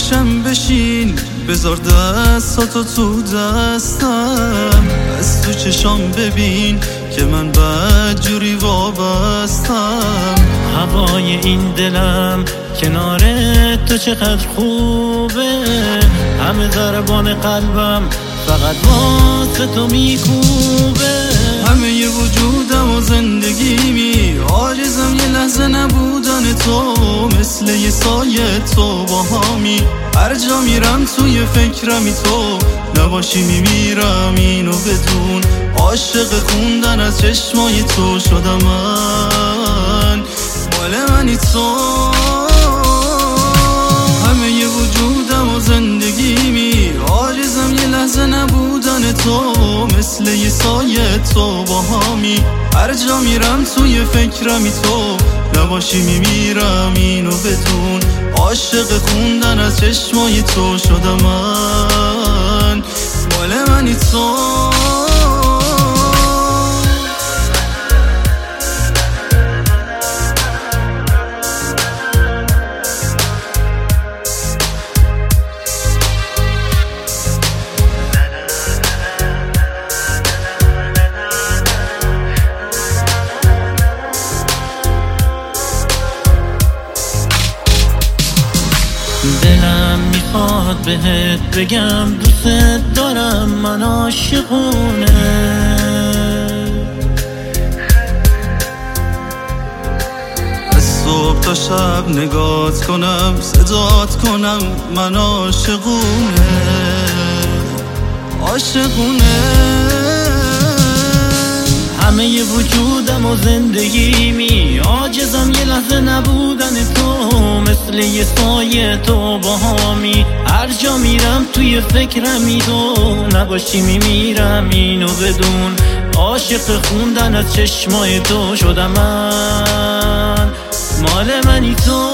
گوشم بشین، بذار دستاتو تو دستم، از تو چشام ببین که من بدجوری وابستم. هوای این دلم کنار تو چقدر خوبه، همه ضربان قلبم فقط واسه تو میکوبه. همه وجودم و زندگیمی عاجزم یه لحظه نبودن تو، مثل یه سایه تو باهامی، هر جا میرم توی فکرمی تو نباشی میمیرم اینو بدون. عاشق خوندن از چشمای تو شدم من، مال منی تو. همه ی وجودم و زندگیمی عاجزم یه لحظه نبودن تو، مثل یه سایه تو باهامی، هر جا میرم توی فکرمی تو نباشی میمیرم اینو بدون. عاشق خوندن از چشمای تو شدم من، مال منی تو. دلم میخواد بهت بگم دوست دارم، من عاشقونه. از صبح تا شب نگات کنم، صدات کنم، من عاشقونه، عاشقونه. همه ی وجودم و زندگیمی عاجزم یه لحظه نبودن تو، مثل یه سایه تو باهامی، هر جا میرم توی فکرمی تو نباشی میمیرم اینو بدون. عاشق خوندن از چشمای تو شدم من، مال منی تو.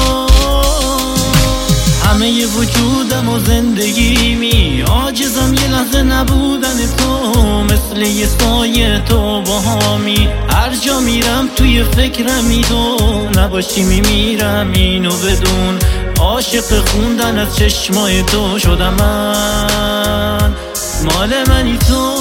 همه ی وجودم و زندگیمی عاجزم یه لحظه نبودن تو، مثل یه سایه تو باهامی، هر جا میرم توی فکرمی تو نباشی میمیرم اینو بدون. عاشق خوندن از چشمای تو شدم من، مال منی تو.